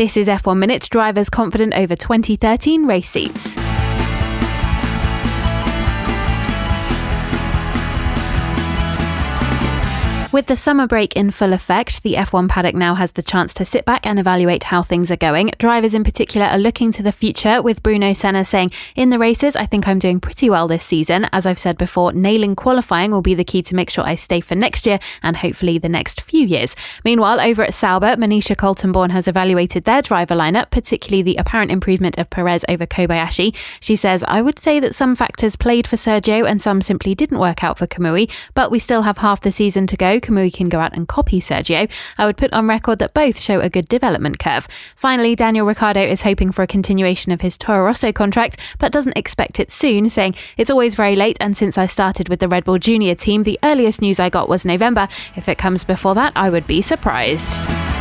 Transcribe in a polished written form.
This is F1 Minute, drivers confident over 2013 race seats. With the summer break in full effect, the F1 paddock now has the chance to sit back and evaluate how things are going. Drivers in particular are looking to the future, with Bruno Senna saying, "In the races, I think I'm doing pretty well this season. As I've said before, nailing qualifying will be the key to make sure I stay for next year and hopefully the next few years." Meanwhile, over at Sauber, Manisha Coltonborn has evaluated their driver lineup, particularly the apparent improvement of Perez over Kobayashi. She says, "I would say that some factors played for Sergio and some simply didn't work out for Kamui, but we still have half the season to go. Kamui can go out and copy Sergio. I would put on record that both show a good development curve." Finally, Daniel Ricciardo is hoping for a continuation of his Toro Rosso contract, but doesn't expect it soon, saying, "It's always very late, and since I started with the Red Bull Junior team, the earliest news I got was November. If it comes before that, I would be surprised."